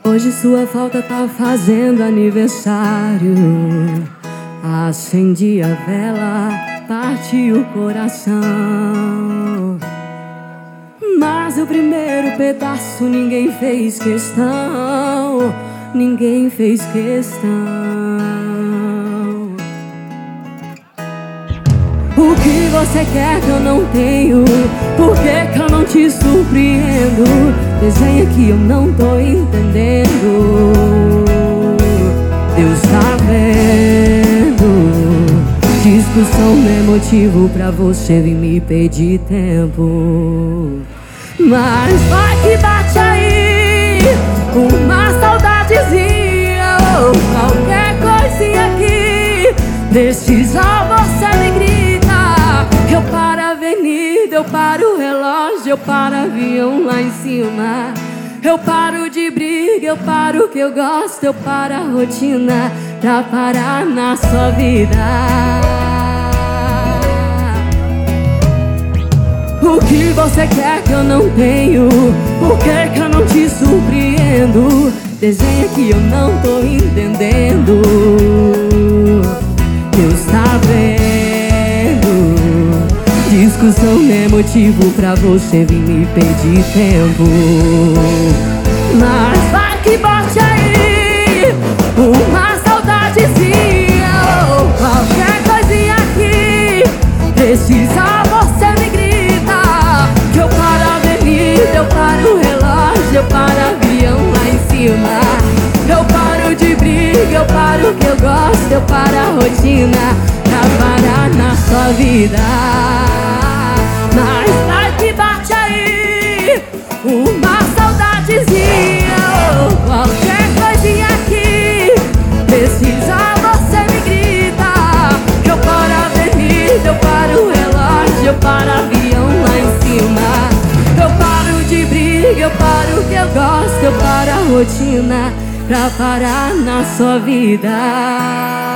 Hoje sua falta tá fazendo aniversário. Acendi a vela, parti o coração. Mas o primeiro pedaço ninguém fez questão. Ninguém fez questão. O que você quer que eu não tenho? Por que que eu não te surpreendo? Desenha que eu não tô entendendo. Deus tá vendo. Discussão não é motivo pra você vir me pedir tempo. Mas vai que bate aí uma saudadezinha ou qualquer coisinha aqui. Precisa, você me grita. Eu paro a avenida, eu paro o relógio, eu paro avião lá em cima. Eu paro de briga, eu paro o que eu gosto, eu paro a rotina pra parar na sua vida. O que você quer que eu não tenho? Por que que eu não te surpreendo? Desenha que eu não tô entendendo. Deus tá vendo. Discussão não é motivo pra você vir me pedir tempo. Mas vai que bate aí uma saudadezinha ou qualquer coisinha aqui. Precisa, você me grita. Que eu paro a avenida, eu paro o relógio, eu paro avião lá em cima. Eu paro de briga, eu paro o que eu gosto, eu paro a rotina pra parar na sua vida. Mas vai que bate aí uma saudadezinha ou qualquer coisinha aqui. Precisa, você me grita. Que eu paro a avenida, eu paro o relógio, eu paro avião lá em cima. Eu paro de briga, eu paro o que eu gosto, eu paro a rotina pra parar na sua vida.